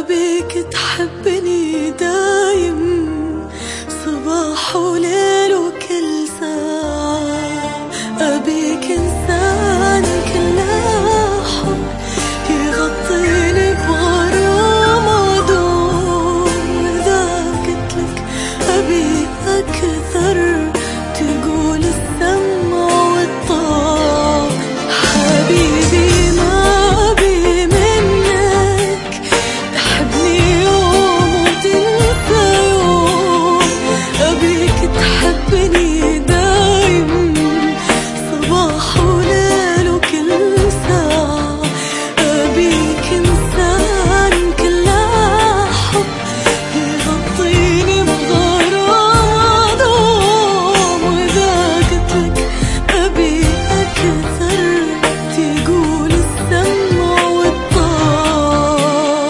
أبيك تحبني دايم، صباح وليل وكل ساعة. أبيك إنسان كله حب يغطيني بغرام ودوم. إذا قلتلك أبي أكثر تقول السمع والطاعة. حبيبي ما أبي منك تحبني يوم وتنسى يوم. أبيك تحبني دايم، صباح وليل وكل ساعة. أبيك إنسان كله حب يغطيني بغرام ودوم. وإذا قلتلك أبي أكثر تقول السمع والطاعة.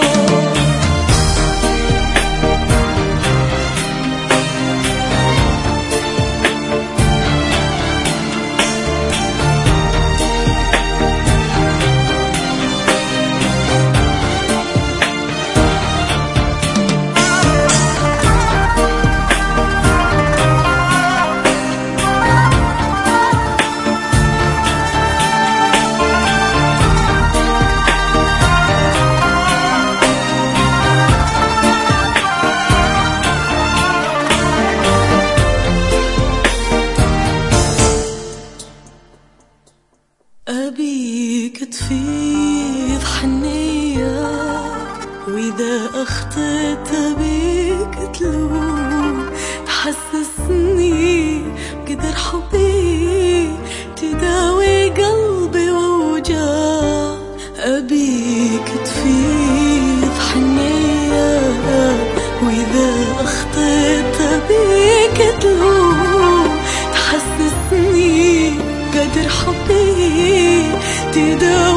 أبيك تفيض حنية، وإذا أخطيت أبيك تلوم. تحسسني قدر حبي تداوي قلبي ووجاع. أبيك تفيض حنية، وإذا أخطيت أبيك تلوم. تحسسني قدر حبي تداوي